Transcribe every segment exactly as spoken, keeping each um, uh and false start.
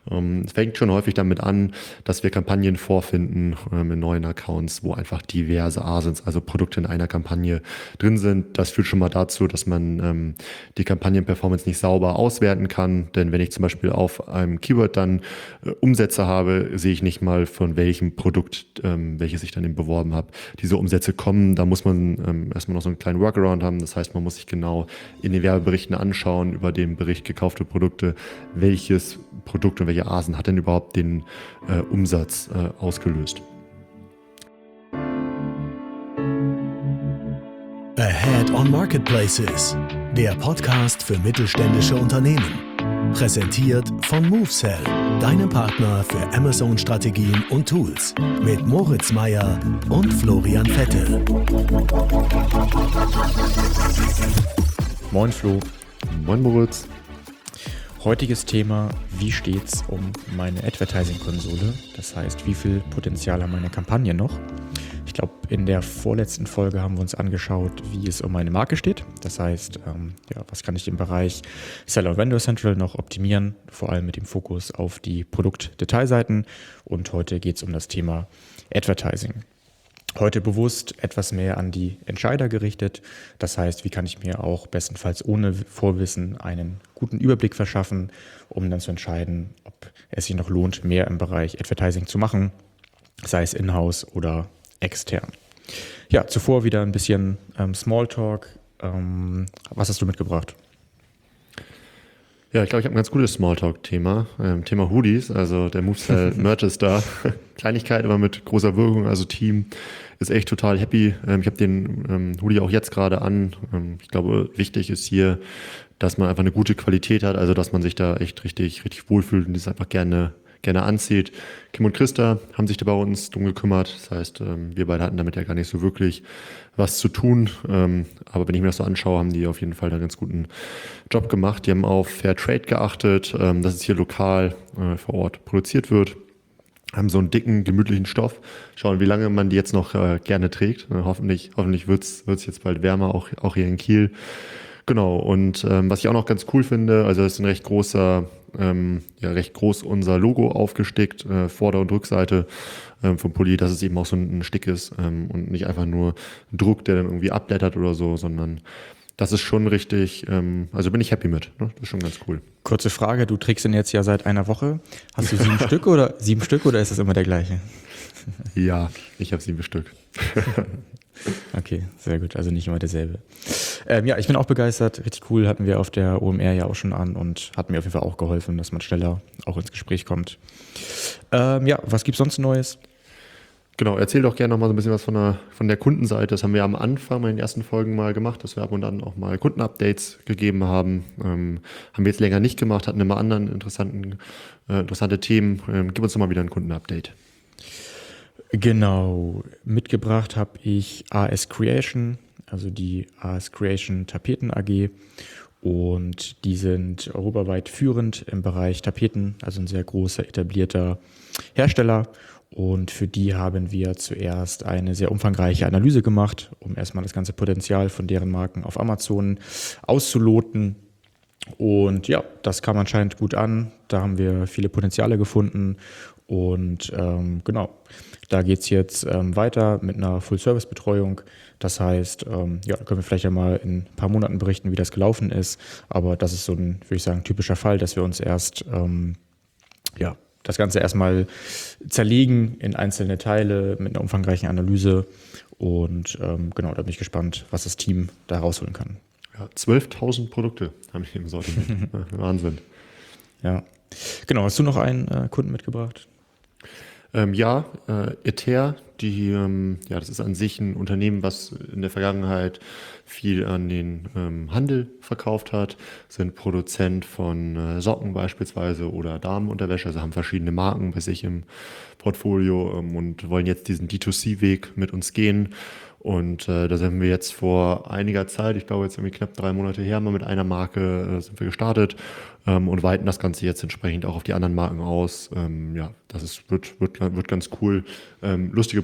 Ähm, es fängt schon häufig damit an, dass wir Kampagnen vorfinden ähm, in neuen Accounts, wo einfach diverse A S I Ns, also Produkte in einer Kampagne drin sind. Das führt schon mal dazu, dass man ähm, die Kampagnenperformance nicht sauber auswerten kann. Denn wenn ich zum Beispiel auf einem Keyword dann äh, Umsätze habe, sehe ich nicht mal, von welchem Produkt, ähm, welches ich dann eben beworben habe, diese Umsätze kommen. Da muss man ähm, erstmal noch so einen kleinen Workaround haben. Das heißt, man muss sich genau in den Werbeberichten anschauen, über den Bericht gekaufte Produkte, welches Produkt und welche A S I N hat denn überhaupt den äh, Umsatz äh, ausgelöst. Ahead on Marketplaces, der Podcast für mittelständische Unternehmen. Präsentiert von MoveSell, deinem Partner für Amazon-Strategien und Tools. Mit Moritz Meyer und Florian Vettel. Moin Flo. Moin Moritz. Heutiges Thema: Wie steht's um meine Advertising-Konsole? Das heißt, wie viel Potenzial haben meine Kampagnen noch? Ich glaube, in der vorletzten Folge haben wir uns angeschaut, wie es um meine Marke steht. Das heißt, ähm, ja, was kann ich im Bereich Seller und Vendor Central noch optimieren, vor allem mit dem Fokus auf die Produktdetailseiten. Und heute geht es um das Thema Advertising. Heute bewusst etwas mehr an die Entscheider gerichtet. Das heißt, wie kann ich mir auch bestenfalls ohne Vorwissen einen guten Überblick verschaffen, um dann zu entscheiden, ob es sich noch lohnt, mehr im Bereich Advertising zu machen, sei es in-house oder extern. Ja, zuvor wieder ein bisschen ähm, Smalltalk. Ähm, was hast du mitgebracht? Ja, ich glaube, ich habe ein ganz gutes Smalltalk-Thema. Ähm, Thema Hoodies, also der MoveSell Merch ist da. Kleinigkeit, aber mit großer Wirkung. Also Team ist echt total happy. Ähm, ich habe den ähm, Hoodie auch jetzt gerade an. Ähm, ich glaube, wichtig ist hier, dass man einfach eine gute Qualität hat, also dass man sich da echt richtig, richtig wohlfühlt und das einfach gerne gerne anzieht. Kim und Christa haben sich da bei uns drum gekümmert. Das heißt, wir beide hatten damit ja gar nicht so wirklich was zu tun. Aber wenn ich mir das so anschaue, haben die auf jeden Fall einen ganz guten Job gemacht. Die haben auf Fair Trade geachtet, dass es hier lokal vor Ort produziert wird. Haben so einen dicken, gemütlichen Stoff. Schauen, wie lange man die jetzt noch gerne trägt. Hoffentlich, hoffentlich wird es jetzt bald wärmer, auch, auch hier in Kiel. Genau, und ähm, was ich auch noch ganz cool finde, also es ist ein recht großer, ähm, ja recht groß unser Logo aufgestickt, äh, Vorder- und Rückseite ähm, vom Pulli, dass es eben auch so ein, ein Stick ist ähm, und nicht einfach nur ein Druck, der dann irgendwie abblättert oder so, sondern das ist schon richtig, ähm, also bin ich happy mit, ne? Das ist schon ganz cool. Kurze Frage, du trägst den jetzt ja seit einer Woche. Hast du sieben Stück oder sieben Stück oder ist das immer der gleiche? Ja, ich habe sieben Stück. Okay, sehr gut, also nicht immer derselbe. Ähm, ja, ich bin auch begeistert, richtig cool, hatten wir auf der O M R ja auch schon an und hat mir auf jeden Fall auch geholfen, dass man schneller auch ins Gespräch kommt. Ähm, ja, was gibt's sonst Neues? Genau, erzähl doch gerne noch mal so ein bisschen was von der, von der Kundenseite. Das haben wir am Anfang in den ersten Folgen mal gemacht, dass wir ab und an auch mal Kundenupdates gegeben haben. Ähm, haben wir jetzt länger nicht gemacht, hatten immer anderen interessanten, äh, interessante Themen. Ähm, gib uns doch mal wieder ein Kundenupdate. Genau, mitgebracht habe ich A S Creation, also die A S Creation Tapeten A G, und die sind europaweit führend im Bereich Tapeten, also ein sehr großer etablierter Hersteller, und für die haben wir zuerst eine sehr umfangreiche Analyse gemacht, um erstmal das ganze Potenzial von deren Marken auf Amazon auszuloten. Und ja, das kam anscheinend gut an, da haben wir viele Potenziale gefunden und ähm, genau. Da geht es jetzt ähm, weiter mit einer Full-Service-Betreuung. Das heißt, ähm, ja, da können wir vielleicht ja mal in ein paar Monaten berichten, wie das gelaufen ist. Aber das ist so ein, würde ich sagen, typischer Fall, dass wir uns erst, ähm, ja, das Ganze erstmal zerlegen in einzelne Teile mit einer umfangreichen Analyse. Und ähm, genau, da bin ich gespannt, was das Team da rausholen kann. Ja, zwölftausend Produkte haben wir im Sortiment. Wahnsinn. Ja, genau. Hast du noch einen äh, Kunden mitgebracht? Ähm, ja, äh, Ether, die, ähm, ja, das ist an sich ein Unternehmen, was in der Vergangenheit viel an den ähm, Handel verkauft hat, sind Produzent von äh, Socken beispielsweise oder Damenunterwäsche, also haben verschiedene Marken bei sich im Portfolio ähm, und wollen jetzt diesen D zwei C-Weg mit uns gehen. Und äh, da sind wir jetzt vor einiger Zeit, ich glaube jetzt irgendwie knapp drei Monate her, mal mit einer Marke äh, sind wir gestartet ähm, und weiten das Ganze jetzt entsprechend auch auf die anderen Marken aus. Ähm, ja, das ist, wird, wird, wird ganz cool. Ähm, lustige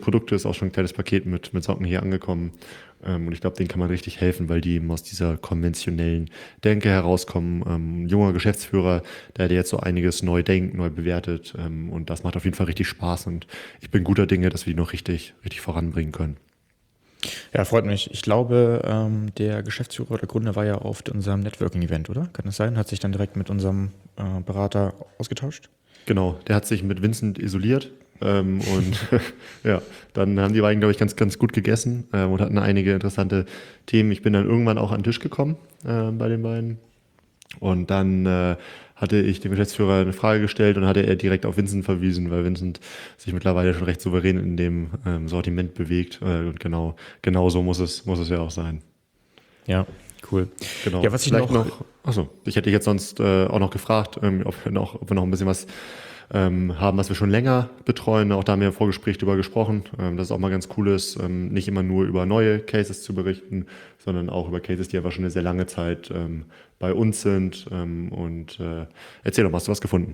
Produkte, ist auch schon ein kleines Paket mit, mit Socken hier angekommen. Ähm, und ich glaube, denen kann man richtig helfen, weil die eben aus dieser konventionellen Denke herauskommen. Ähm, ein junger Geschäftsführer, der, der jetzt so einiges neu denkt, neu bewertet. Ähm, und das macht auf jeden Fall richtig Spaß. Und ich bin guter Dinge, dass wir die noch richtig, richtig voranbringen können. Ja, freut mich. Ich glaube, ähm, der Geschäftsführer oder Gründer war ja auf unserem Networking-Event, oder? Kann das sein? Hat sich dann direkt mit unserem äh, Berater ausgetauscht? Genau, der hat sich mit Vincent isoliert ähm, und ja, dann haben die beiden, glaube ich, ganz, ganz gut gegessen ähm, und hatten einige interessante Themen. Ich bin dann irgendwann auch an den Tisch gekommen äh, bei den beiden und dann äh, hatte ich dem Geschäftsführer eine Frage gestellt und hatte er direkt auf Vincent verwiesen, weil Vincent sich mittlerweile schon recht souverän in dem ähm, Sortiment bewegt äh, und genau, genau so muss es, muss es ja auch sein. Ja, cool. Genau. Ja, was ich Vielleicht noch, noch achso, ich hätte dich jetzt sonst äh, auch noch gefragt, ähm, ob, wir noch, ob wir noch ein bisschen was ähm, haben, was wir schon länger betreuen. Auch da haben wir im Vorgespräch drüber gesprochen, ähm, dass es auch mal ganz cool ist, ähm, nicht immer nur über neue Cases zu berichten, sondern auch über Cases, die einfach schon eine sehr lange Zeit ähm, bei uns sind. Ähm, und äh, erzähl doch, hast du was gefunden?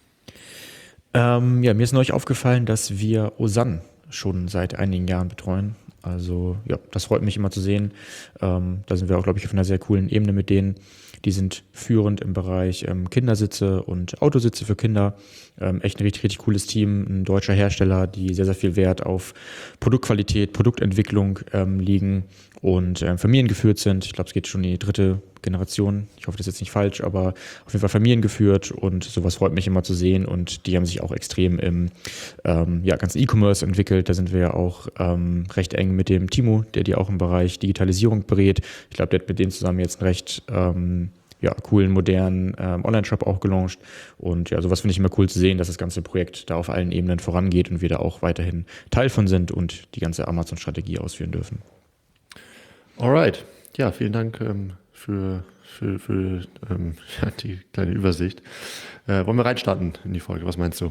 Ähm, ja, mir ist neulich aufgefallen, dass wir Osanne schon seit einigen Jahren betreuen. Also ja, das freut mich immer zu sehen. Ähm, da sind wir auch, glaube ich, auf einer sehr coolen Ebene mit denen. Die sind führend im Bereich ähm, Kindersitze und Autositze für Kinder. Ähm, echt ein richtig, richtig cooles Team, ein deutscher Hersteller, die sehr, sehr viel Wert auf Produktqualität, Produktentwicklung ähm, liegen und ähm, familiengeführt sind. Ich glaube, es geht schon in die dritte Generation. Ich hoffe, das ist jetzt nicht falsch, aber auf jeden Fall familiengeführt und sowas freut mich immer zu sehen und die haben sich auch extrem im ähm, ja, ganzen E-Commerce entwickelt. Da sind wir ja auch ähm, recht eng mit dem Timo, der die auch im Bereich Digitalisierung berät. Ich glaube, der hat mit denen zusammen jetzt einen recht ähm, ja, coolen, modernen ähm, Online-Shop auch gelauncht und ja, sowas finde ich immer cool zu sehen, dass das ganze Projekt da auf allen Ebenen vorangeht und wir da auch weiterhin Teil von sind und die ganze Amazon-Strategie ausführen dürfen. Alright, ja, vielen Dank ähm, für, für, für ähm, ja, die kleine Übersicht. Äh, wollen wir reinstarten in die Folge? Was meinst du?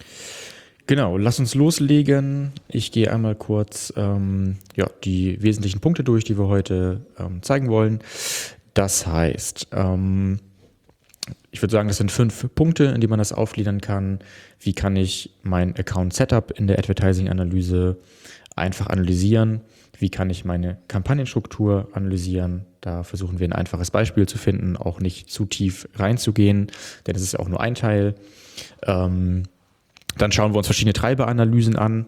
Genau, lass uns loslegen. Ich gehe einmal kurz ähm, ja, die wesentlichen Punkte durch, die wir heute ähm, zeigen wollen. Das heißt, ähm, ich würde sagen, das sind fünf Punkte, in die man das aufgliedern kann. Wie kann ich mein Account-Setup in der Advertising-Analyse einfach analysieren? Wie kann ich meine Kampagnenstruktur analysieren? Da versuchen wir ein einfaches Beispiel zu finden, auch nicht zu tief reinzugehen, denn es ist auch nur ein Teil. Ähm, dann schauen wir uns verschiedene Treiberanalysen an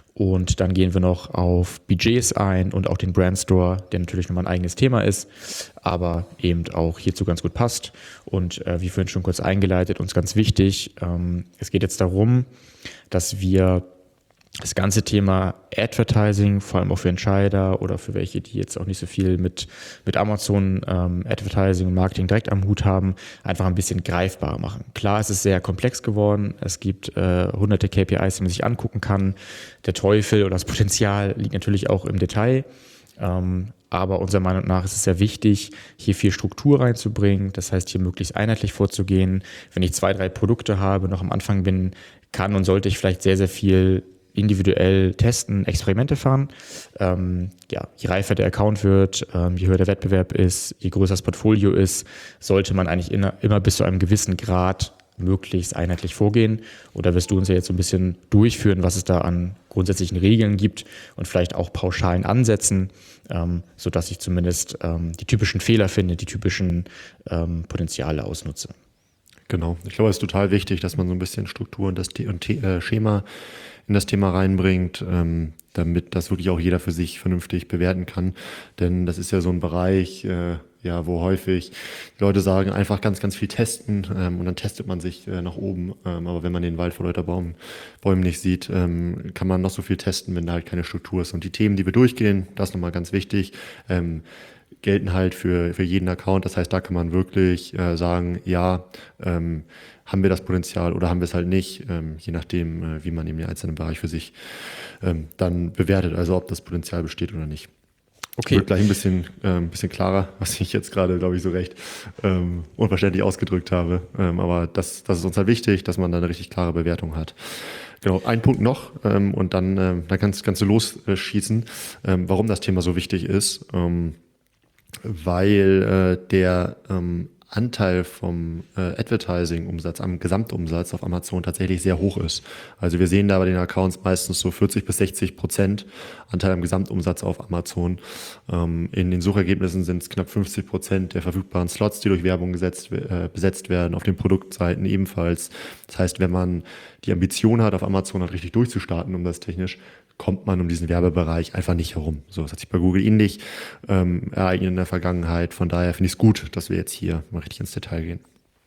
und dann gehen wir noch auf Budgets ein und auch den Brandstore, der natürlich nochmal ein eigenes Thema ist, aber eben auch hierzu ganz gut passt. Und äh, wie vorhin schon kurz eingeleitet, uns ganz wichtig, ähm, es geht jetzt darum, dass wir das ganze Thema Advertising, vor allem auch für Entscheider oder für welche, die jetzt auch nicht so viel mit, mit Amazon ähm, Advertising und Marketing direkt am Hut haben, einfach ein bisschen greifbarer machen. Klar, es ist sehr komplex geworden. Es gibt äh, hunderte K P Is, die man sich angucken kann. Der Teufel oder das Potenzial liegt natürlich auch im Detail. Ähm, aber unserer Meinung nach ist es sehr wichtig, hier viel Struktur reinzubringen. Das heißt, hier möglichst einheitlich vorzugehen. Wenn ich zwei, drei Produkte habe, noch am Anfang bin, kann und sollte ich vielleicht sehr, sehr viel individuell testen, Experimente fahren. Ähm, ja, je reifer der Account wird, ähm, je höher der Wettbewerb ist, je größer das Portfolio ist, sollte man eigentlich in, immer bis zu einem gewissen Grad möglichst einheitlich vorgehen. Oder wirst du uns ja jetzt so ein bisschen durchführen, was es da an grundsätzlichen Regeln gibt und vielleicht auch pauschalen Ansätzen, ähm, sodass ich zumindest ähm, die typischen Fehler finde, die typischen ähm, Potenziale ausnutze. Genau, ich glaube, es ist total wichtig, dass man so ein bisschen Struktur und das The- und The- äh, Schema in das Thema reinbringt, ähm, damit das wirklich auch jeder für sich vernünftig bewerten kann. Denn das ist ja so ein Bereich, äh, ja, wo häufig Leute sagen, einfach ganz, ganz viel testen ähm, und dann testet man sich äh, nach oben. Ähm, aber wenn man den Wald vor lauter Baum, Bäumen nicht sieht, ähm, kann man noch so viel testen, wenn da halt keine Struktur ist. Und die Themen, die wir durchgehen, das ist nochmal ganz wichtig, ähm, gelten halt für, für jeden Account. Das heißt, da kann man wirklich äh, sagen, ja, ähm, haben wir das Potenzial oder haben wir es halt nicht, ähm, je nachdem, äh, wie man eben den einzelnen Bereich für sich ähm, dann bewertet, also ob das Potenzial besteht oder nicht. Okay. Wird gleich ein bisschen, ähm, bisschen klarer, was ich jetzt gerade, glaube ich, so recht ähm, unverständlich ausgedrückt habe. Ähm, aber das, das ist uns halt wichtig, dass man da eine richtig klare Bewertung hat. Genau, ein Punkt noch ähm, und dann, ähm, dann kannst, kannst du losschießen, ähm, warum das Thema so wichtig ist. Ähm, weil äh, der ähm, Anteil vom äh, Advertising-Umsatz am Gesamtumsatz auf Amazon tatsächlich sehr hoch ist. Also wir sehen da bei den Accounts meistens so vierzig bis sechzig Prozent Anteil am Gesamtumsatz auf Amazon. Ähm, in den Suchergebnissen sind es knapp fünfzig Prozent der verfügbaren Slots, die durch Werbung gesetzt, äh, besetzt werden, auf den Produktseiten ebenfalls. Das heißt, wenn man die Ambition hat, auf Amazon halt richtig durchzustarten, um das technisch, kommt man um diesen Werbebereich einfach nicht herum. So, das hat sich bei Google ähnlich ähm, ereignet in der Vergangenheit. Von daher finde ich es gut, dass wir jetzt hier mal richtig ins Detail gehen.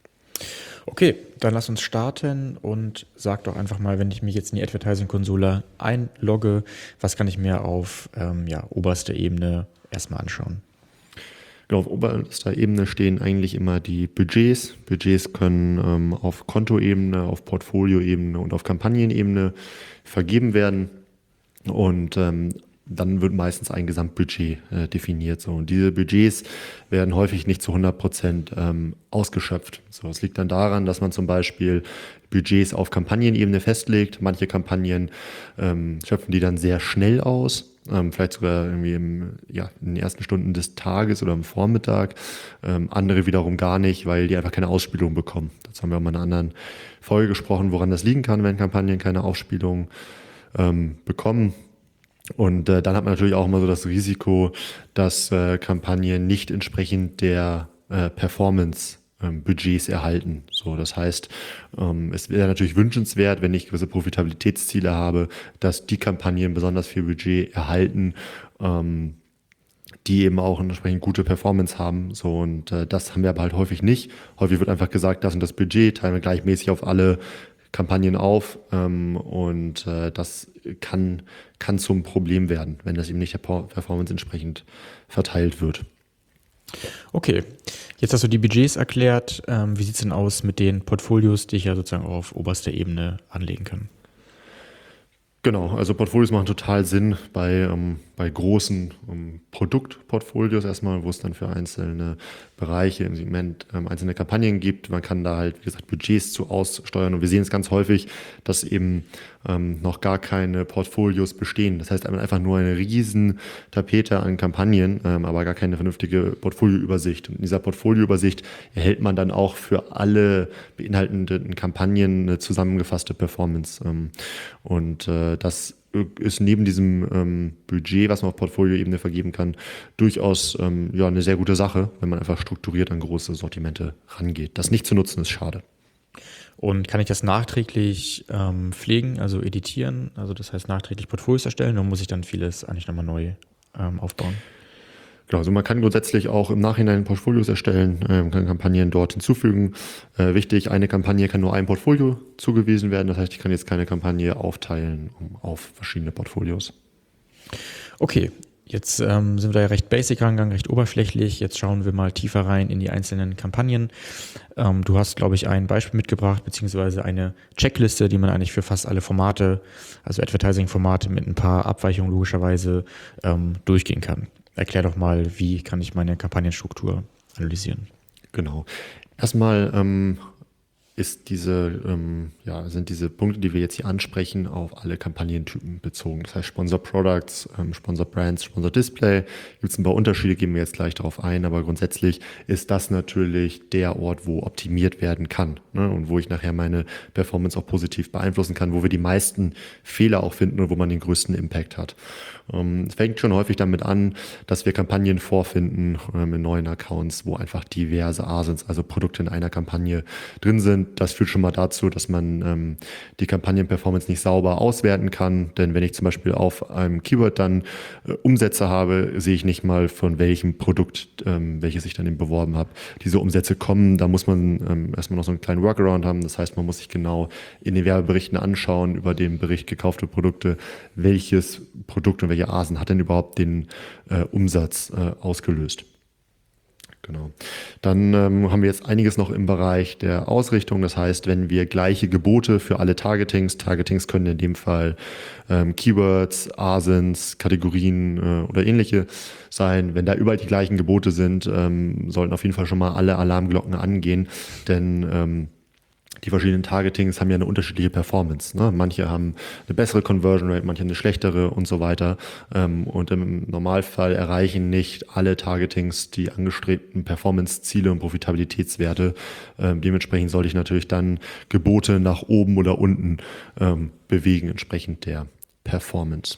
Okay, dann lass uns starten und sag doch einfach mal, wenn ich mich jetzt in die Advertising-Konsole einlogge, was kann ich mir auf ähm, ja, oberster Ebene erstmal anschauen? Genau, auf oberster Ebene stehen eigentlich immer die Budgets. Budgets können ähm, auf Kontoebene, auf Portfolioebene und auf Kampagnenebene vergeben werden. Und ähm, dann wird meistens ein Gesamtbudget äh, definiert. So. Und diese Budgets werden häufig nicht zu hundert Prozent ähm, ausgeschöpft. So, das liegt dann daran, dass man zum Beispiel Budgets auf Kampagnenebene festlegt. Manche Kampagnen ähm, schöpfen die dann sehr schnell aus, ähm, vielleicht sogar irgendwie im, ja, in den ersten Stunden des Tages oder am Vormittag. Ähm, andere wiederum gar nicht, weil die einfach keine Ausspielung bekommen. Dazu haben wir auch mal in einer anderen Folge gesprochen, woran das liegen kann, wenn Kampagnen keine Ausspielung ähm, bekommen. Und äh, dann hat man natürlich auch immer so das Risiko, dass äh, Kampagnen nicht entsprechend der äh, Performance ähm, Budgets erhalten. So, das heißt, ähm, es wäre natürlich wünschenswert, wenn ich gewisse Profitabilitätsziele habe, dass die Kampagnen besonders viel Budget erhalten, ähm, die eben auch entsprechend gute Performance haben. So, und äh, das haben wir aber halt häufig nicht. Häufig wird einfach gesagt, das und das Budget teilen wir gleichmäßig auf alle Kampagnen auf, ähm, und äh, das kann, kann zum Problem werden, wenn das eben nicht der Performance entsprechend verteilt wird. Okay, jetzt hast du die Budgets erklärt. Ähm, wie sieht es denn aus mit den Portfolios, die ich ja sozusagen auf oberster Ebene anlegen kann? Genau, also Portfolios machen total Sinn bei, ähm, bei großen ähm, Produktportfolios erstmal, wo es dann für einzelne Bereiche im Segment ähm, einzelne Kampagnen gibt. Man kann da halt, wie gesagt, Budgets zu aussteuern, und wir sehen es ganz häufig, dass eben ähm, noch gar keine Portfolios bestehen. Das heißt einfach nur eine riesen Tapete an Kampagnen, ähm, aber gar keine vernünftige Portfolioübersicht. Und in dieser Portfolioübersicht erhält man dann auch für alle beinhaltenden Kampagnen eine zusammengefasste Performance. Ähm, und äh, das ist neben diesem ähm, Budget, was man auf Portfolioebene vergeben kann, durchaus ähm, ja, eine sehr gute Sache, wenn man einfach strukturiert an große Sortimente rangeht. Das nicht zu nutzen ist schade. Und kann ich das nachträglich ähm, pflegen, also editieren, also das heißt nachträglich Portfolios erstellen, oder muss ich dann vieles eigentlich nochmal neu ähm, aufbauen? Genau, also man kann grundsätzlich auch im Nachhinein Portfolios erstellen, ähm, kann Kampagnen dort hinzufügen. Äh, wichtig, eine Kampagne kann nur einem Portfolio zugewiesen werden. Das heißt, ich kann jetzt keine Kampagne aufteilen um, auf verschiedene Portfolios. Okay, jetzt ähm, sind wir da ja recht basic rangegangen, recht oberflächlich. Jetzt schauen wir mal tiefer rein in die einzelnen Kampagnen. Ähm, du hast, glaube ich, ein Beispiel mitgebracht, beziehungsweise eine Checkliste, die man eigentlich für fast alle Formate, also Advertising-Formate mit ein paar Abweichungen logischerweise ähm, durchgehen kann. Erklär doch mal, wie kann ich meine Kampagnenstruktur analysieren? Genau. Erstmal ähm, ist diese, ähm, ja, sind diese Punkte, die wir jetzt hier ansprechen, auf alle Kampagnentypen bezogen. Das heißt Sponsor Products, ähm, Sponsor Brands, Sponsor Display. Gibt es ein paar Unterschiede, gehen wir jetzt gleich darauf ein, aber grundsätzlich ist das natürlich der Ort, wo optimiert werden kann, ne? Und wo ich nachher meine Performance auch positiv beeinflussen kann, wo wir die meisten Fehler auch finden und wo man den größten Impact hat. Ähm, es fängt schon häufig damit an, dass wir Kampagnen vorfinden ähm, in neuen Accounts, wo einfach diverse A S I Ns, also Produkte in einer Kampagne drin sind. Das führt schon mal dazu, dass man ähm, die Kampagnenperformance nicht sauber auswerten kann. Denn wenn ich zum Beispiel auf einem Keyword dann äh, Umsätze habe, sehe ich nicht mal, von welchem Produkt, ähm, welches ich dann eben beworben habe, diese Umsätze kommen. Da muss man ähm, erstmal noch so einen kleinen Workaround haben. Das heißt, man muss sich genau in den Werbeberichten anschauen, über den Bericht gekaufte Produkte, welches Produkt und welche A S I N hat denn überhaupt den äh, Umsatz äh, ausgelöst. Genau. Dann ähm, haben wir jetzt einiges noch im Bereich der Ausrichtung. Das heißt, wenn wir gleiche Gebote für alle Targetings, Targetings können in dem Fall ähm, Keywords, A S I Ns, Kategorien äh, oder ähnliche sein. Wenn da überall die gleichen Gebote sind, ähm, sollten auf jeden Fall schon mal alle Alarmglocken angehen, denn ähm, die verschiedenen Targetings haben ja eine unterschiedliche Performance. Ne? Manche haben eine bessere Conversion Rate, manche eine schlechtere und so weiter. Ähm, und im Normalfall erreichen nicht alle Targetings die angestrebten Performance-Ziele und Profitabilitätswerte. Ähm, dementsprechend sollte ich natürlich dann Gebote nach oben oder unten ähm, bewegen, entsprechend der Performance.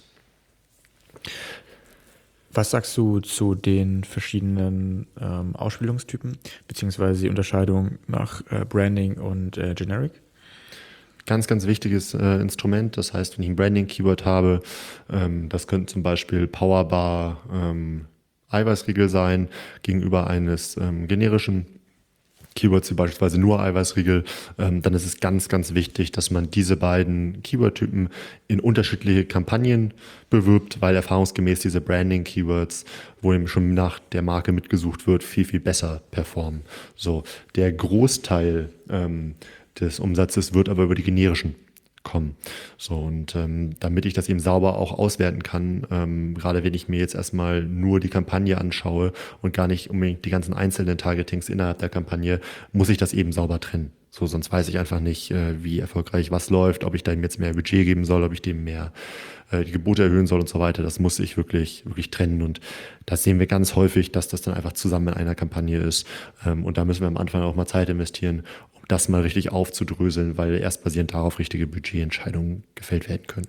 Was sagst du zu den verschiedenen ähm, Ausspielungstypen, beziehungsweise die Unterscheidung nach äh, Branding und äh, Generic? Ganz, ganz wichtiges äh, Instrument. Das heißt, wenn ich ein Branding-Keyword habe, ähm, das könnte zum Beispiel Powerbar ähm, Eiweißriegel sein gegenüber eines ähm, generischen Keywords wie beispielsweise nur Eiweißriegel, ähm, dann ist es ganz, ganz wichtig, dass man diese beiden Keyword-Typen in unterschiedliche Kampagnen bewirbt, weil erfahrungsgemäß diese Branding-Keywords, wo eben schon nach der Marke mitgesucht wird, viel, viel besser performen. So, der Großteil ähm, des Umsatzes wird aber über die generischen kommen. So, und ähm, damit ich das eben sauber auch auswerten kann, ähm, gerade wenn ich mir jetzt erstmal nur die Kampagne anschaue und gar nicht unbedingt die ganzen einzelnen Targetings innerhalb der Kampagne, muss ich das eben sauber trennen. So, sonst weiß ich einfach nicht, äh, wie erfolgreich was läuft, ob ich dem jetzt mehr Budget geben soll, ob ich dem mehr äh, die Gebote erhöhen soll und so weiter. Das muss ich wirklich, wirklich trennen. Und das sehen wir ganz häufig, dass das dann einfach zusammen in einer Kampagne ist. Ähm, und da müssen wir am Anfang auch mal Zeit investieren, das mal richtig aufzudröseln, weil erst basierend darauf richtige Budgetentscheidungen gefällt werden können.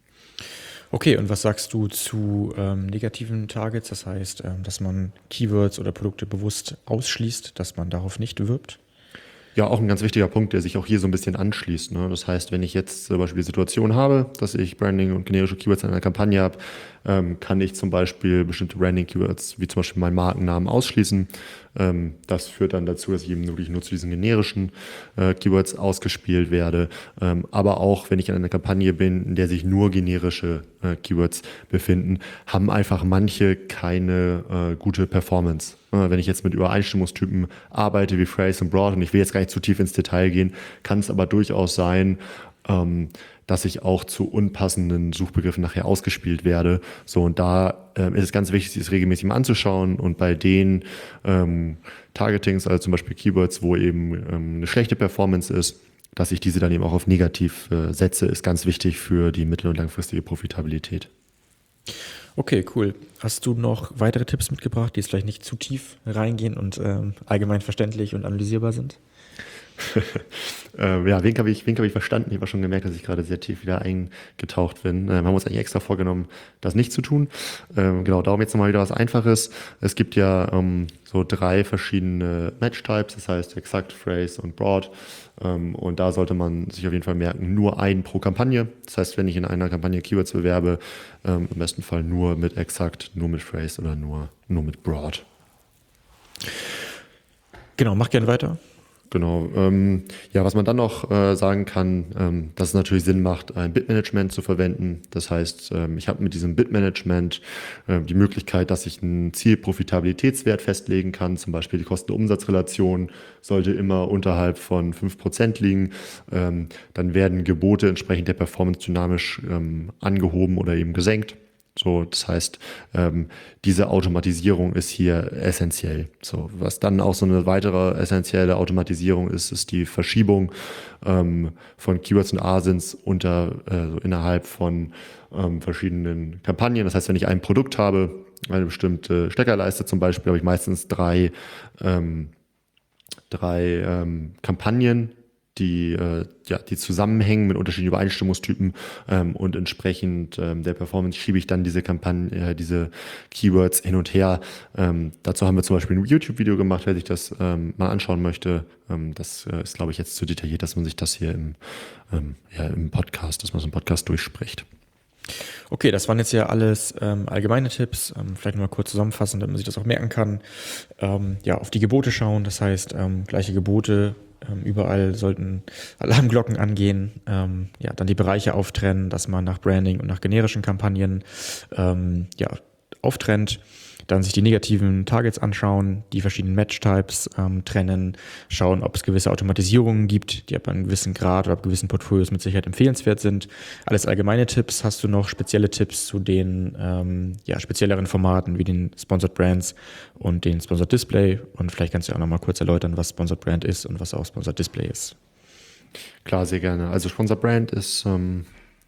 Okay, und was sagst du zu ähm, negativen Targets? Das heißt, ähm, dass man Keywords oder Produkte bewusst ausschließt, dass man darauf nicht wirbt? Ja, auch ein ganz wichtiger Punkt, der sich auch hier so ein bisschen anschließt. Ne? Das heißt, wenn ich jetzt zum Beispiel die Situation habe, dass ich Branding und generische Keywords in einer Kampagne habe, ähm, kann ich zum Beispiel bestimmte Branding-Keywords, wie zum Beispiel meinen Markennamen, ausschließen. Ähm, das führt dann dazu, dass ich eben wirklich nur zu diesen generischen äh, Keywords ausgespielt werde. Ähm, aber auch, wenn ich in einer Kampagne bin, in der sich nur generische äh, Keywords befinden, haben einfach manche keine äh, gute Performance. Äh, wenn ich jetzt mit Übereinstimmungstypen arbeite, wie Phrase und Broad, und ich will jetzt gar nicht zu tief ins Detail gehen, kann es aber durchaus sein, ähm, dass ich auch zu unpassenden Suchbegriffen nachher ausgespielt werde. So, und da ähm, ist es ganz wichtig, sich das regelmäßig mal anzuschauen, und bei den ähm, Targetings, also zum Beispiel Keywords, wo eben ähm, eine schlechte Performance ist, dass ich diese dann eben auch auf negativ äh, setze, ist ganz wichtig für die mittel- und langfristige Profitabilität. Okay, cool. Hast du noch weitere Tipps mitgebracht, die jetzt vielleicht nicht zu tief reingehen und ähm, allgemein verständlich und analysierbar sind? äh, ja, wen habe ich, wen habe ich verstanden? Ich habe schon gemerkt, dass ich gerade sehr tief wieder eingetaucht bin. Ähm, haben wir uns eigentlich extra vorgenommen, das nicht zu tun. Ähm, genau, darum jetzt nochmal wieder was Einfaches. Es gibt ja ähm, so drei verschiedene Match-Types, das heißt Exact, Phrase und Broad. Ähm, und da sollte man sich auf jeden Fall merken, nur einen pro Kampagne. Das heißt, wenn ich in einer Kampagne Keywords bewerbe, ähm, im besten Fall nur mit Exact, nur mit Phrase oder nur, nur mit Broad. Genau, mach gerne weiter. Genau. Ähm, ja, was man dann noch äh, sagen kann, ähm, dass es natürlich Sinn macht, ein Bid-Management zu verwenden. Das heißt, ähm, ich habe mit diesem Bid-Management äh, die Möglichkeit, dass ich einen Zielprofitabilitätswert festlegen kann. Zum Beispiel die Kosten-Umsatz-Relation sollte immer unterhalb von fünf Prozent liegen. Ähm, dann werden Gebote entsprechend der Performance dynamisch ähm, angehoben oder eben gesenkt. So, das heißt, ähm, diese Automatisierung ist hier essentiell. So, was dann auch so eine weitere essentielle Automatisierung ist, ist die Verschiebung ähm, von Keywords und A S I Ns unter äh, so innerhalb von ähm, verschiedenen Kampagnen. Das heißt, wenn ich ein Produkt habe, eine bestimmte Steckerleiste zum Beispiel, habe ich meistens drei, ähm, drei ähm, Kampagnen, die, äh, ja, die zusammenhängen mit unterschiedlichen Übereinstimmungstypen, ähm, und entsprechend ähm, der Performance schiebe ich dann diese Kampagne, äh, diese Keywords hin und her. Ähm, dazu haben wir zum Beispiel ein YouTube-Video gemacht, wer sich das ähm, mal anschauen möchte. Ähm, das äh, ist, glaube ich, jetzt zu detailliert, dass man sich das hier im, ähm, ja, im Podcast, dass man so einen Podcast durchspricht. Okay, das waren jetzt ja alles ähm, allgemeine Tipps. Ähm, vielleicht nochmal kurz zusammenfassen, damit man sich das auch merken kann. Ähm, ja, auf die Gebote schauen, das heißt, ähm, gleiche Gebote, ähm, überall sollten Alarmglocken angehen. Ähm, ja, dann die Bereiche auftrennen, dass man nach Branding und nach generischen Kampagnen ähm, ja, auftrennt. Dann sich die negativen Targets anschauen, die verschiedenen Match-Types ähm, trennen, schauen, ob es gewisse Automatisierungen gibt, die ab einem gewissen Grad oder ab gewissen Portfolios mit Sicherheit empfehlenswert sind. Alles allgemeine Tipps. Hast du noch spezielle Tipps zu den ähm, ja, spezielleren Formaten wie den Sponsored Brands und den Sponsored Display? Und vielleicht kannst du auch noch mal kurz erläutern, was Sponsored Brand ist und was auch Sponsored Display ist. Klar, sehr gerne. Also Sponsor Brand ist, ähm,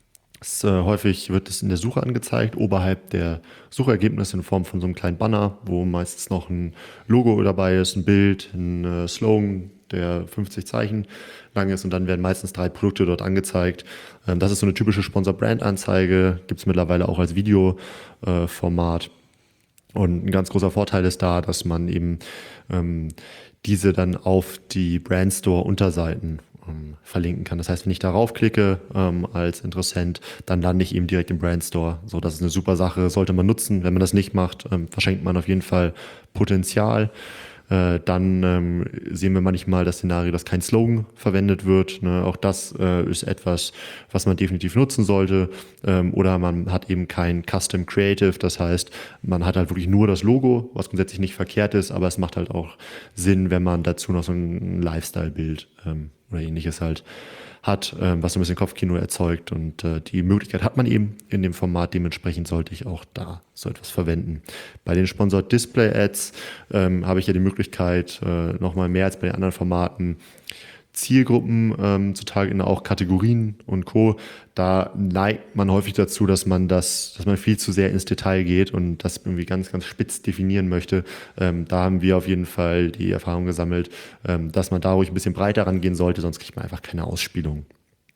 ist äh, häufig wird es in der Suche angezeigt, oberhalb der Suchergebnisse in Form von so einem kleinen Banner, wo meistens noch ein Logo dabei ist, ein Bild, ein äh, Slogan, der fünfzig Zeichen lang ist und dann werden meistens drei Produkte dort angezeigt. Ähm, das ist so eine typische Sponsor-Brand-Anzeige, gibt es mittlerweile auch als Videoformat. Äh, und ein ganz großer Vorteil ist da, dass man eben ähm, diese dann auf die Brandstore-Unterseiten ähm, verlinken kann. Das heißt, wenn ich darauf klicke ähm, als Interessent, dann lande ich eben direkt im Brandstore. So, das ist eine super Sache, sollte man nutzen. Wenn man das nicht macht, ähm, verschenkt man auf jeden Fall Potenzial. Äh, dann ähm, sehen wir manchmal das Szenario, dass kein Slogan verwendet wird. Ne? Auch das äh, ist etwas, was man definitiv nutzen sollte. Ähm, oder man hat eben kein Custom Creative, das heißt, man hat halt wirklich nur das Logo, was grundsätzlich nicht verkehrt ist, aber es macht halt auch Sinn, wenn man dazu noch so ein Lifestyle-Bild ähm, oder ähnliches halt hat, ähm, was so ein bisschen Kopfkino erzeugt und äh, die Möglichkeit hat man eben in dem Format, dementsprechend sollte ich auch da so etwas verwenden. Bei den Sponsored Display Ads ähm, habe ich ja die Möglichkeit, äh, nochmal mehr als bei den anderen Formaten Zielgruppen ähm, zutage, auch Kategorien und Co. Da neigt man häufig dazu, dass man das, dass man viel zu sehr ins Detail geht und das irgendwie ganz, ganz spitz definieren möchte. Ähm, da haben wir auf jeden Fall die Erfahrung gesammelt, ähm, dass man da ruhig ein bisschen breiter rangehen sollte, sonst kriegt man einfach keine Ausspielung.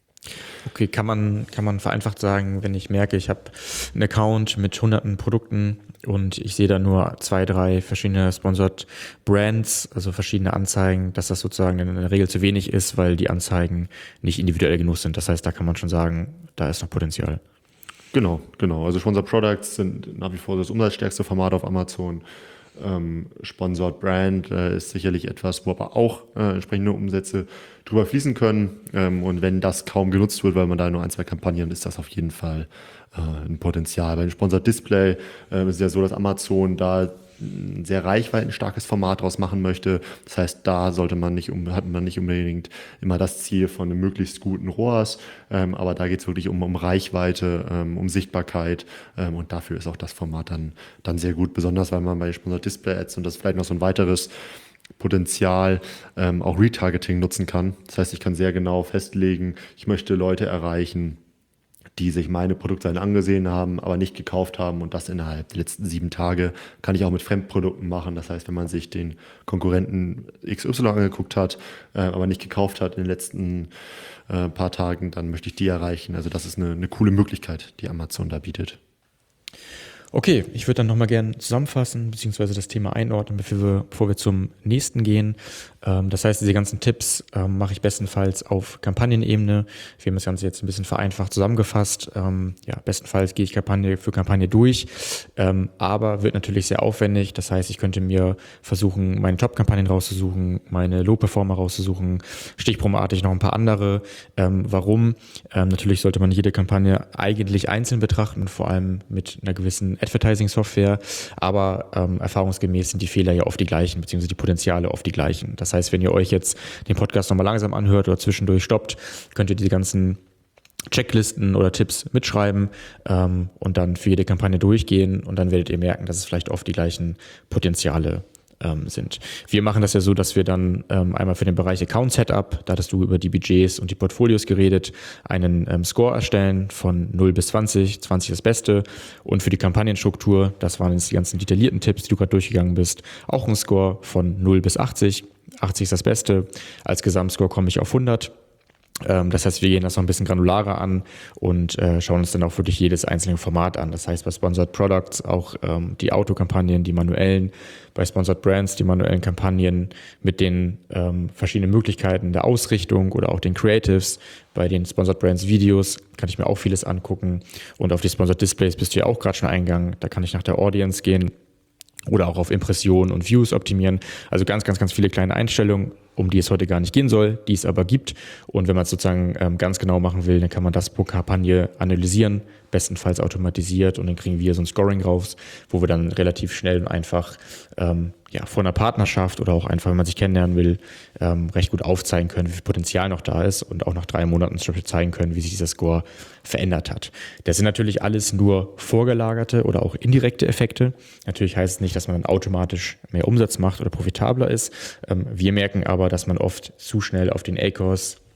Okay, kann man, kann man vereinfacht sagen, wenn ich merke, ich habe einen Account mit hunderten Produkten und ich sehe da nur zwei, drei verschiedene Sponsored Brands, also verschiedene Anzeigen, dass das sozusagen in der Regel zu wenig ist, weil die Anzeigen nicht individuell genug sind. Das heißt, da kann man schon sagen, da ist noch Potenzial. Genau, genau. Also Sponsored Products sind nach wie vor das umsatzstärkste Format auf Amazon. Ähm, Sponsored Brand äh, ist sicherlich etwas, wo aber auch äh, entsprechende Umsätze drüber fließen können. Ähm, und wenn das kaum genutzt wird, weil man da nur ein, zwei Kampagnen, ist das auf jeden Fall äh, ein Potenzial. Bei dem Sponsored Display äh, ist es ja so, dass Amazon da ein sehr reichweitenstarkes Format draus machen möchte. Das heißt, da sollte man nicht, hat man nicht unbedingt immer das Ziel von einem möglichst guten R O A S, ähm, aber da geht es wirklich um, um Reichweite, ähm, um Sichtbarkeit ähm, und dafür ist auch das Format dann, dann sehr gut, besonders weil man bei Sponsored Display Ads, und das ist vielleicht noch so ein weiteres Potenzial, ähm, auch Retargeting nutzen kann. Das heißt, ich kann sehr genau festlegen, ich möchte Leute erreichen, die sich meine Produktseite angesehen haben, aber nicht gekauft haben und das innerhalb der letzten sieben Tage kann ich auch mit Fremdprodukten machen. Das heißt, wenn man sich den Konkurrenten X Y angeguckt hat, äh, aber nicht gekauft hat in den letzten äh, paar Tagen, dann möchte ich die erreichen. Also das ist eine, eine coole Möglichkeit, die Amazon da bietet. Okay, ich würde dann nochmal gerne zusammenfassen, beziehungsweise das Thema einordnen, bevor wir, bevor wir zum nächsten gehen. Ähm, das heißt, diese ganzen Tipps ähm, mache ich bestenfalls auf Kampagnenebene. Wir haben das Ganze jetzt ein bisschen vereinfacht zusammengefasst. Ähm, ja, bestenfalls gehe ich Kampagne für Kampagne durch, ähm, aber wird natürlich sehr aufwendig. Das heißt, ich könnte mir versuchen, meine Top-Kampagnen rauszusuchen, meine Low-Performer rauszusuchen, stichprobenartig noch ein paar andere. Ähm, warum? Ähm, natürlich sollte man jede Kampagne eigentlich einzeln betrachten, vor allem mit einer gewissen Advertising-Software, aber ähm, erfahrungsgemäß sind die Fehler ja oft die gleichen, beziehungsweise die Potenziale oft die gleichen. Das heißt, wenn ihr euch jetzt den Podcast nochmal langsam anhört oder zwischendurch stoppt, könnt ihr diese ganzen Checklisten oder Tipps mitschreiben ähm, und dann für jede Kampagne durchgehen und dann werdet ihr merken, dass es vielleicht oft die gleichen Potenziale ähm, sind. Wir machen das ja so, dass wir dann ähm, einmal für den Bereich Account Setup, da hattest du über die Budgets und die Portfolios geredet, einen ähm, Score erstellen von null bis zwanzig, zwanzig das Beste und für die Kampagnenstruktur, das waren jetzt die ganzen detaillierten Tipps, die du gerade durchgegangen bist, auch ein Score von null bis achtzig, achtzig ist das Beste, als Gesamtscore komme ich auf hundert. Das heißt, wir gehen das noch ein bisschen granularer an und äh, schauen uns dann auch wirklich jedes einzelne Format an. Das heißt, bei Sponsored Products auch ähm, die Autokampagnen, die manuellen, bei Sponsored Brands die manuellen Kampagnen mit den ähm, verschiedenen Möglichkeiten der Ausrichtung oder auch den Creatives. Bei den Sponsored Brands Videos kann ich mir auch vieles angucken und auf die Sponsored Displays bist du ja auch gerade schon eingegangen. Da kann ich nach der Audience gehen oder auch auf Impressionen und Views optimieren. Also ganz, ganz, ganz viele kleine Einstellungen, um die es heute gar nicht gehen soll, die es aber gibt. Und wenn man es sozusagen ähm, ganz genau machen will, dann kann man das pro Kampagne analysieren, bestenfalls automatisiert und dann kriegen wir so ein Scoring raus, wo wir dann relativ schnell und einfach ähm, ja, von einer Partnerschaft oder auch einfach, wenn man sich kennenlernen will, ähm, recht gut aufzeigen können, wie viel Potenzial noch da ist und auch nach drei Monaten zum Beispiel zeigen können, wie sich dieser Score verändert hat. Das sind natürlich alles nur vorgelagerte oder auch indirekte Effekte. Natürlich heißt es nicht, dass man dann automatisch mehr Umsatz macht oder profitabler ist. Ähm, wir merken aber, dass man oft zu schnell auf den A C O S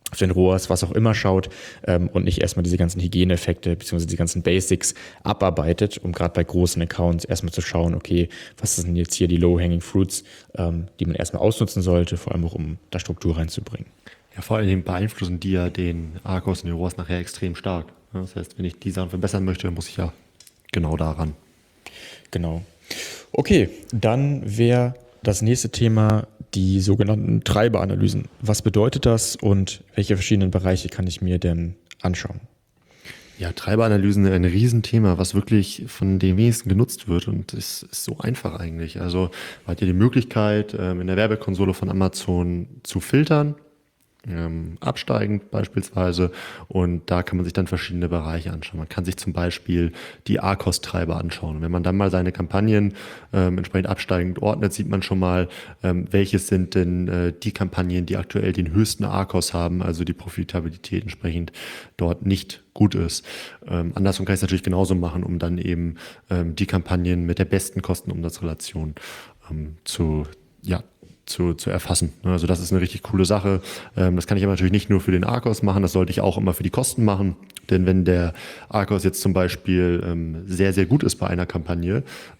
auf den R O A S, was auch immer schaut ähm, und nicht erstmal diese ganzen Hygieneeffekte bzw. die ganzen Basics abarbeitet, um gerade bei großen Accounts erstmal zu schauen, okay, was sind jetzt hier die Low-Hanging Fruits, ähm, die man erstmal ausnutzen sollte, vor allem auch um da Struktur reinzubringen. Ja, vor allen Dingen beeinflussen die ja den A R C O S und den R O A S nachher extrem stark. Das heißt, wenn ich die Sachen verbessern möchte, muss ich ja genau daran. Genau. Okay, dann wäre das nächste Thema die sogenannten Treiberanalysen. Was bedeutet das und welche verschiedenen Bereiche kann ich mir denn anschauen? Ja, Treiberanalysen sind ein Riesenthema, was wirklich von den wenigsten genutzt wird und es ist so einfach eigentlich. Also man hat ja die Möglichkeit, in der Werbekonsole von Amazon zu filtern, ähm, absteigend beispielsweise, und da kann man sich dann verschiedene Bereiche anschauen. Man kann sich zum Beispiel die A R C O S-Treiber anschauen. Und wenn man dann mal seine Kampagnen ähm, entsprechend absteigend ordnet, sieht man schon mal, ähm, welches sind denn äh, die Kampagnen, die aktuell den höchsten A R C O S haben, also die Profitabilität entsprechend dort nicht gut ist. Ähm, andersrum kann ich es natürlich genauso machen, um dann eben ähm, die Kampagnen mit der besten Kosten-Umsatz-Relation ähm, zu, ja, Zu, zu erfassen. Also das ist eine richtig coole Sache. Das kann ich aber natürlich nicht nur für den A R C O S machen, das sollte ich auch immer für die Kosten machen. Denn wenn der A R C O S jetzt zum Beispiel sehr, sehr gut ist bei einer Kampagne,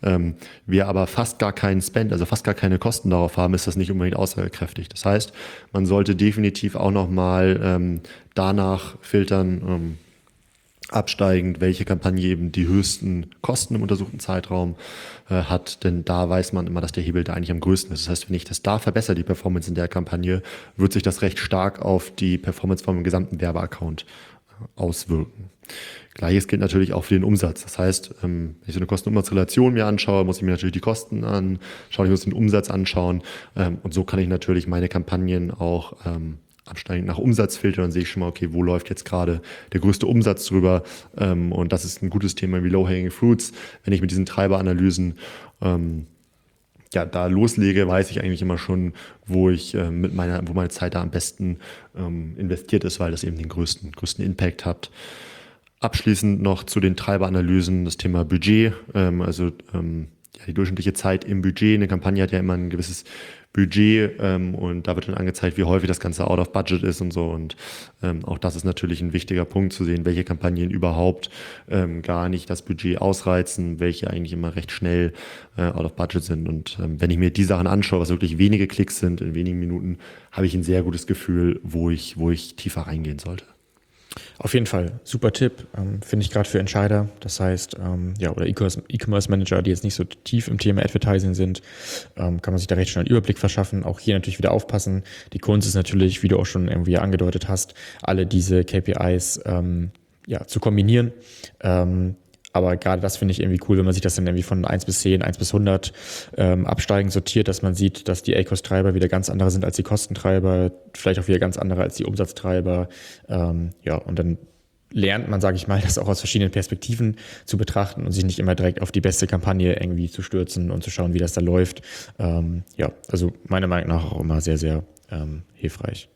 wir aber fast gar keinen Spend, also fast gar keine Kosten darauf haben, ist das nicht unbedingt aussagekräftig. Das heißt, man sollte definitiv auch nochmal danach filtern, absteigend, welche Kampagne eben die höchsten Kosten im untersuchten Zeitraum äh, hat, denn da weiß man immer, dass der Hebel da eigentlich am größten ist. Das heißt, wenn ich das da verbessere, die Performance in der Kampagne, wird sich das recht stark auf die Performance vom gesamten Werbeaccount äh, auswirken. Gleiches gilt natürlich auch für den Umsatz. Das heißt, ähm, wenn ich so eine Kosten-Umsatz-Relation mir anschaue, muss ich mir natürlich die Kosten anschauen, ich muss den Umsatz anschauen ähm, und so kann ich natürlich meine Kampagnen auch ähm, absteigend nach Umsatz filtern, dann sehe ich schon mal, okay, wo läuft jetzt gerade der größte Umsatz drüber, ähm, und das ist ein gutes Thema wie Low-Hanging Fruits. Wenn ich mit diesen Treiberanalysen ähm, ja, da loslege, weiß ich eigentlich immer schon, wo ich äh, mit meiner, wo meine Zeit da am besten ähm, investiert ist, weil das eben den größten, größten Impact hat. Abschließend noch zu den Treiberanalysen das Thema Budget, ähm, also ähm, ja, die durchschnittliche Zeit im Budget. Eine Kampagne hat ja immer ein gewisses Budget ähm, und da wird dann angezeigt, wie häufig das Ganze out of budget ist und so, und ähm, auch das ist natürlich ein wichtiger Punkt zu sehen, welche Kampagnen überhaupt ähm, gar nicht das Budget ausreizen, welche eigentlich immer recht schnell äh, out of budget sind, und ähm, wenn ich mir die Sachen anschaue, was wirklich wenige Klicks sind in wenigen Minuten, habe ich ein sehr gutes Gefühl, wo ich, wo ich tiefer reingehen sollte. Auf jeden Fall, super Tipp, ähm, finde ich gerade für Entscheider, das heißt, ähm, ja, oder E-Commerce-Manager, die jetzt nicht so tief im Thema Advertising sind, ähm, kann man sich da recht schnell einen Überblick verschaffen. Auch hier natürlich wieder aufpassen. Die Kunst ist natürlich, wie du auch schon irgendwie angedeutet hast, alle diese K P Is ähm, ja, zu kombinieren. Ähm, Aber gerade das finde ich irgendwie cool, wenn man sich das dann irgendwie von eins bis zehn, eins bis hundert ähm, absteigend sortiert, dass man sieht, dass die A R C O S-Treiber wieder ganz andere sind als die Kostentreiber, vielleicht auch wieder ganz andere als die Umsatztreiber. Ähm, ja, und dann lernt man, sage ich mal, das auch aus verschiedenen Perspektiven zu betrachten und sich nicht immer direkt auf die beste Kampagne irgendwie zu stürzen und zu schauen, wie das da läuft. Ähm, ja, also meiner Meinung nach auch immer sehr, sehr ähm, hilfreich.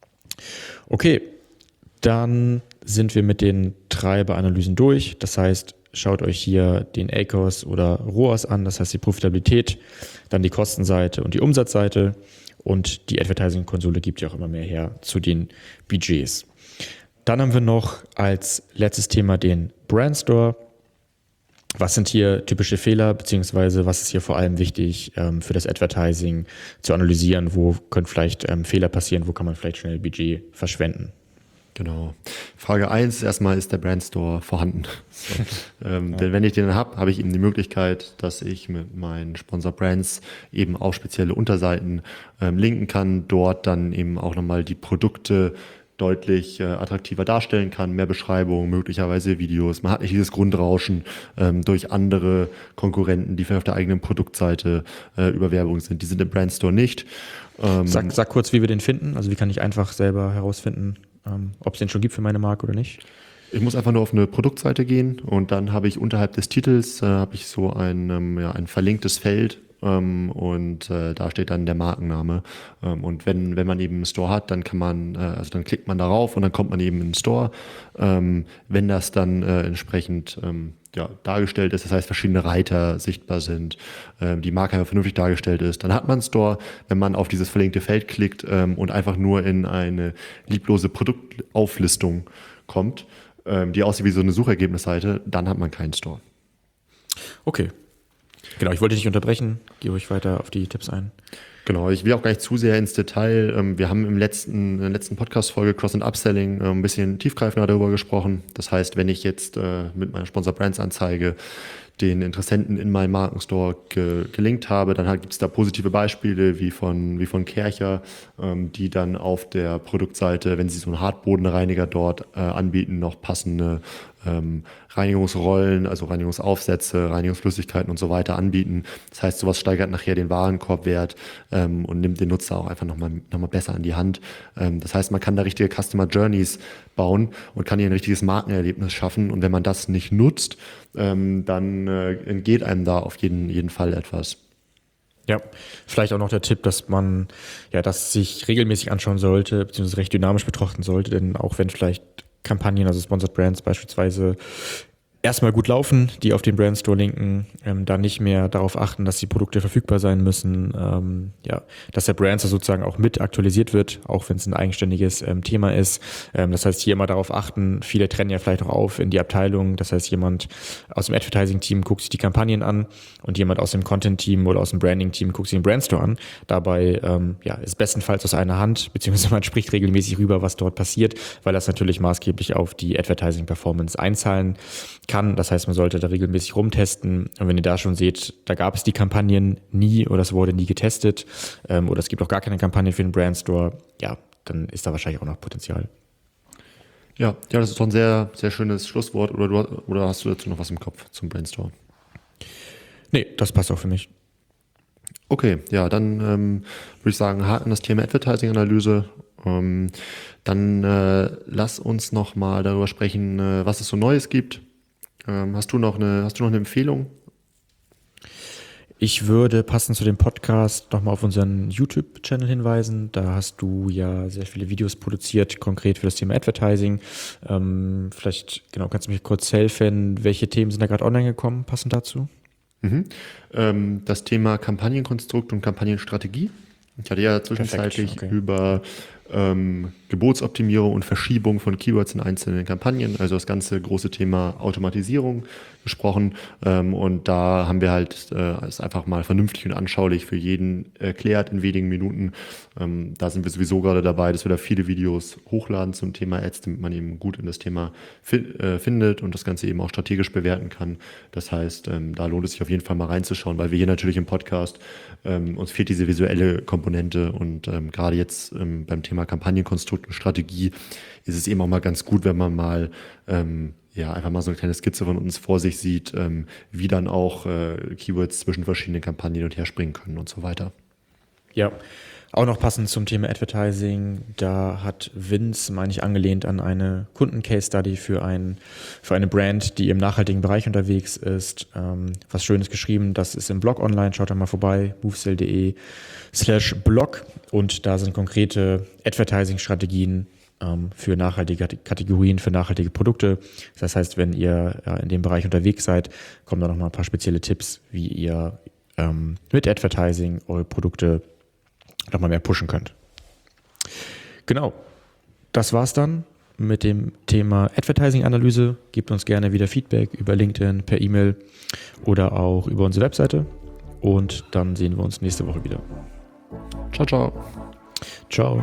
Okay, dann sind wir mit den Treiberanalysen durch. Das heißt, schaut euch hier den A R C O S oder R O A S an, das heißt die Profitabilität, dann die Kostenseite und die Umsatzseite, und die Advertising-Konsole gibt ja auch immer mehr her zu den Budgets. Dann haben wir noch als letztes Thema den Brand Store. Was sind hier typische Fehler, beziehungsweise was ist hier vor allem wichtig ähm, für das Advertising zu analysieren? Wo können vielleicht ähm, Fehler passieren? Wo kann man vielleicht schnell Budget verschwenden? Genau. Frage eins, erstmal ist der Brandstore vorhanden. So. ähm, ja. Denn wenn ich den habe, habe ich eben die Möglichkeit, dass ich mit meinen Sponsor-Brands eben auf spezielle Unterseiten ähm, linken kann, dort dann eben auch nochmal die Produkte deutlich äh, attraktiver darstellen kann, mehr Beschreibung, möglicherweise Videos. Man hat nicht dieses Grundrauschen ähm, durch andere Konkurrenten, die vielleicht auf der eigenen Produktseite äh, über Werbung sind. Die sind im Brandstore nicht. Ähm, sag, sag kurz, wie wir den finden. Also wie kann ich einfach selber herausfinden, ähm, ob es den schon gibt für meine Marke oder nicht? Ich muss einfach nur auf eine Produktseite gehen und dann habe ich unterhalb des Titels äh, habe ich so ein, ähm, ja, ein verlinktes Feld, ähm, und äh, da steht dann der Markenname. Ähm, und wenn, wenn man eben einen Store hat, dann kann man, äh, also dann klickt man darauf und dann kommt man eben in den Store. Ähm, wenn das dann äh, entsprechend ähm, ja, dargestellt ist, das heißt verschiedene Reiter sichtbar sind, ähm, die Marke vernünftig dargestellt ist, dann hat man einen Store. Wenn man auf dieses verlinkte Feld klickt ähm, und einfach nur in eine lieblose Produktauflistung kommt, ähm, die aussieht wie so eine Suchergebnisseite, dann hat man keinen Store. Okay. Genau, ich wollte dich nicht unterbrechen. Geh ruhig weiter auf die Tipps ein. Genau, ich will auch gar nicht zu sehr ins Detail. Wir haben im letzten, in der letzten Podcast-Folge Cross- und Upselling ein bisschen tiefgreifender darüber gesprochen. Das heißt, wenn ich jetzt mit meiner Sponsor-Brands-Anzeige den Interessenten in meinen Markenstore ge- gelinkt habe, dann halt gibt es da positive Beispiele wie von, wie von Kärcher, ähm, die dann auf der Produktseite, wenn sie so einen Hartbodenreiniger dort äh, anbieten, noch passende ähm, Reinigungsrollen, also Reinigungsaufsätze, Reinigungsflüssigkeiten und so weiter anbieten. Das heißt, sowas steigert nachher den Warenkorbwert ähm, und nimmt den Nutzer auch einfach nochmal noch mal besser an die Hand. Ähm, das heißt, man kann da richtige Customer Journeys bauen und kann hier ein richtiges Markenerlebnis schaffen. Und wenn man das nicht nutzt, ähm, dann äh, entgeht einem da auf jeden, jeden Fall etwas. Ja, vielleicht auch noch der Tipp, dass man ja das sich regelmäßig anschauen sollte, beziehungsweise recht dynamisch betrachten sollte, denn auch wenn vielleicht Kampagnen, also Sponsored Brands beispielsweise, erstmal gut laufen, die auf den Brandstore linken, ähm, dann nicht mehr darauf achten, dass die Produkte verfügbar sein müssen, ähm, ja, dass der Brand sozusagen auch mit aktualisiert wird, auch wenn es ein eigenständiges ähm, Thema ist. Ähm, das heißt, hier immer darauf achten, viele trennen ja vielleicht auch auf in die Abteilung, das heißt, jemand aus dem Advertising-Team guckt sich die Kampagnen an und jemand aus dem Content-Team oder aus dem Branding-Team guckt sich den Brandstore an. Dabei ähm, ja, ist bestenfalls aus einer Hand, beziehungsweise man spricht regelmäßig rüber, was dort passiert, weil das natürlich maßgeblich auf die Advertising-Performance einzahlen kann. Das heißt, man sollte da regelmäßig rumtesten. Und wenn ihr da schon seht, da gab es die Kampagnen nie oder es wurde nie getestet ähm, oder es gibt auch gar keine Kampagne für den Brandstore, ja, dann ist da wahrscheinlich auch noch Potenzial. Ja, ja, das ist doch ein sehr, sehr schönes Schlusswort. Oder, du, oder hast du dazu noch was im Kopf zum Brandstore? Nee, das passt auch für mich. Okay, ja, dann ähm, würde ich sagen, haken das Thema Advertising-Analyse. Ähm, dann äh, lass uns noch mal darüber sprechen, äh, was es so Neues gibt. Ähm, hast du noch eine, hast du noch eine Empfehlung? Ich würde passend zu dem Podcast nochmal auf unseren YouTube-Channel hinweisen. Da hast du ja sehr viele Videos produziert, konkret für das Thema Advertising. Ähm, vielleicht, genau, kannst du mich kurz helfen, welche Themen sind da gerade online gekommen, passend dazu? Mhm. Ähm, das Thema Kampagnenkonstrukt und Kampagnenstrategie. Ich hatte ja zwischenzeitlich okay. über ähm, Gebotsoptimierung und Verschiebung von Keywords in einzelnen Kampagnen, also das ganze große Thema Automatisierung gesprochen. Ähm, und da haben wir halt äh, es einfach mal vernünftig und anschaulich für jeden erklärt in wenigen Minuten. Ähm, da sind wir sowieso gerade dabei, dass wir da viele Videos hochladen zum Thema Ads, damit man eben gut in das Thema fi- äh, findet und das Ganze eben auch strategisch bewerten kann. Das heißt, ähm, da lohnt es sich auf jeden Fall mal reinzuschauen, weil wir hier natürlich im Podcast, ähm, uns fehlt diese visuelle Komponente und ähm, gerade jetzt ähm, beim Thema Kampagnenkonstrukt und Strategie ist es eben auch mal ganz gut, wenn man mal ähm, ja einfach mal so eine kleine Skizze von uns vor sich sieht, ähm, wie dann auch äh, Keywords zwischen verschiedenen Kampagnen hin und her springen können und so weiter. Ja, auch noch passend zum Thema Advertising, da hat Vince, meine ich, angelehnt an eine Kunden-Case-Study für, ein, für eine Brand, die im nachhaltigen Bereich unterwegs ist, ähm, was Schönes geschrieben. Das ist im Blog online, schaut da mal vorbei, movesell.de slash blog und da sind konkrete Advertising-Strategien ähm, für nachhaltige Kategorien, für nachhaltige Produkte. Das heißt, wenn ihr ja, in dem Bereich unterwegs seid, kommen da noch mal ein paar spezielle Tipps, wie ihr ähm, mit Advertising eure Produkte noch mal mehr pushen könnt. Genau, das war's dann mit dem Thema Advertising-Analyse. Gebt uns gerne wieder Feedback über LinkedIn, per E-Mail oder auch über unsere Webseite. Und dann sehen wir uns nächste Woche wieder. Ciao, ciao. Ciao.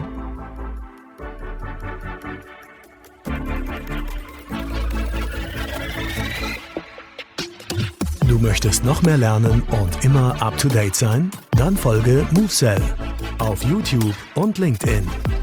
Du möchtest noch mehr lernen und immer up to date sein? Dann folge Movesell auf YouTube und LinkedIn.